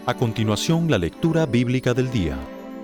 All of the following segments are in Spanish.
A continuación, la lectura bíblica del día.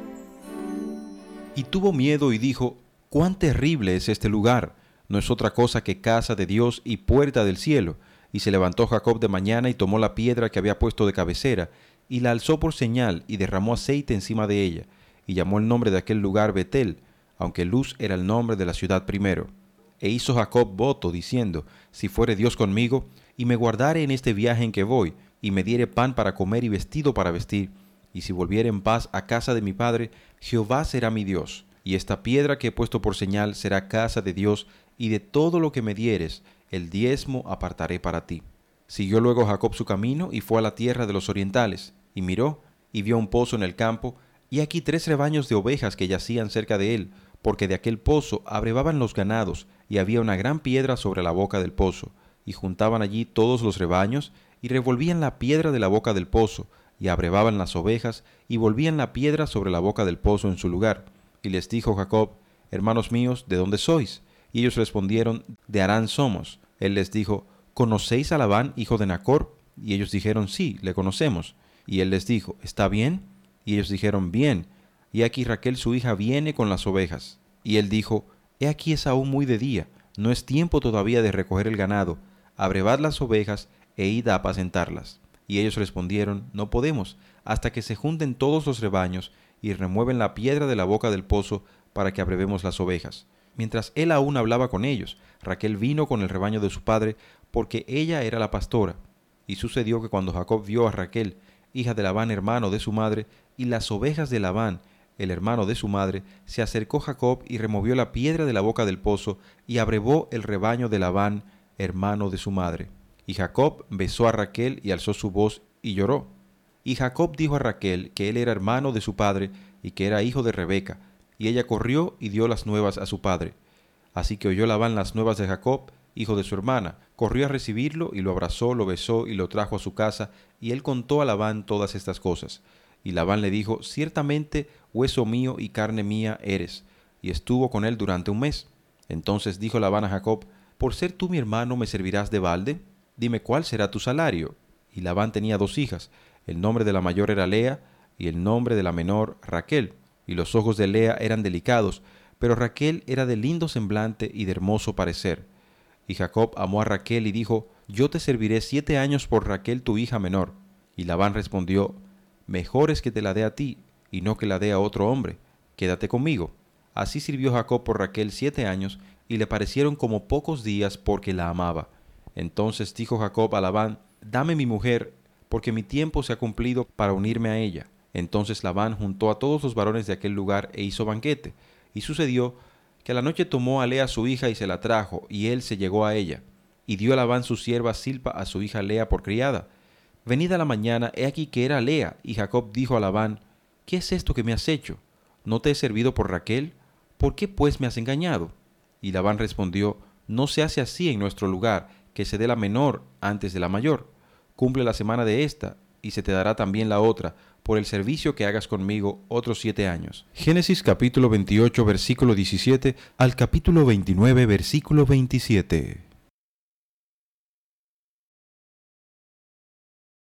Y tuvo miedo y dijo: «¡Cuán terrible es este lugar! No es otra cosa que casa de Dios y puerta del cielo». Y se levantó Jacob de mañana y tomó la piedra que había puesto de cabecera, y la alzó por señal, y derramó aceite encima de ella, y llamó el nombre de aquel lugar Betel, aunque Luz era el nombre de la ciudad primero. E hizo Jacob voto, diciendo: «Si fuere Dios conmigo, y me guardare en este viaje en que voy, y me diere pan para comer y vestido para vestir, y si volviere en paz a casa de mi padre, Jehová será mi Dios, y esta piedra que he puesto por señal será casa de Dios, y de todo lo que me dieres, el diezmo apartaré para ti». Siguió luego Jacob su camino, y fue a la tierra de los orientales, y miró, y vio un pozo en el campo, y aquí 3 rebaños de ovejas que yacían cerca de él, porque de aquel pozo abrevaban los ganados, y había una gran piedra sobre la boca del pozo, y juntaban allí todos los rebaños, y revolvían la piedra de la boca del pozo, y abrevaban las ovejas, y volvían la piedra sobre la boca del pozo en su lugar. Y les dijo Jacob: «Hermanos míos, ¿de dónde sois?». Y ellos respondieron: «De Harán somos». Él les dijo: «¿Conocéis a Labán, hijo de Nachr?». Y ellos dijeron: «Sí, le conocemos». Y él les dijo: «¿Está bien?». Y ellos dijeron: «Bien». Y aquí Raquel su hija viene con las ovejas. Y él dijo: «He aquí es aún muy de día, no es tiempo todavía de recoger el ganado. Abrevad las ovejas e id a apacentarlas». Y ellos respondieron: «No podemos, hasta que se junten todos los rebaños y remueven la piedra de la boca del pozo para que abrevemos las ovejas». Mientras él aún hablaba con ellos, Raquel vino con el rebaño de su padre, porque ella era la pastora. Y sucedió que cuando Jacob vio a Raquel, hija de Labán, hermano de su madre, y las ovejas de Labán, el hermano de su madre, se acercó Jacob y removió la piedra de la boca del pozo, y abrevó el rebaño de Labán, hermano de su madre. Y Jacob besó a Raquel y alzó su voz y lloró. Y Jacob dijo a Raquel que él era hermano de su padre y que era hijo de Rebeca, y ella corrió y dio las nuevas a su padre. Así que oyó Labán las nuevas de Jacob, hijo de su hermana, corrió a recibirlo y lo abrazó, lo besó y lo trajo a su casa, y él contó a Labán todas estas cosas. Y Labán le dijo: «Ciertamente hueso mío y carne mía eres». Y estuvo con él durante un mes. Entonces dijo Labán a Jacob: «¿Por ser tú mi hermano me servirás de balde? Dime cuál será tu salario». Y Labán tenía 2 hijas, el nombre de la mayor era Lea, y el nombre de la menor Raquel. Y los ojos de Lea eran delicados, pero Raquel era de lindo semblante y de hermoso parecer. Y Jacob amó a Raquel y dijo: «Yo te serviré 7 años por Raquel tu hija menor». Y Labán respondió: «Mejor es que te la dé a ti, y no que la dé a otro hombre. Quédate conmigo». Así sirvió Jacob por Raquel 7 años, y le parecieron como pocos días porque la amaba. Entonces dijo Jacob a Labán: «Dame mi mujer, porque mi tiempo se ha cumplido para unirme a ella». Entonces Labán juntó a todos los varones de aquel lugar e hizo banquete. Y sucedió que a la noche tomó a Lea su hija y se la trajo, y él se llegó a ella. Y dio a Labán su sierva Zilpa a su hija Lea por criada. Venida la mañana, he aquí que era Lea, y Jacob dijo a Labán: «¿Qué es esto que me has hecho? ¿No te he servido por Raquel? ¿Por qué pues me has engañado?». Y Labán respondió: «No se hace así en nuestro lugar, que se dé la menor antes de la mayor. Cumple la semana de esta, y se te dará también la otra, por el servicio que hagas conmigo otros 7 años». Génesis capítulo 28, versículo 17 al capítulo 29, versículo 27.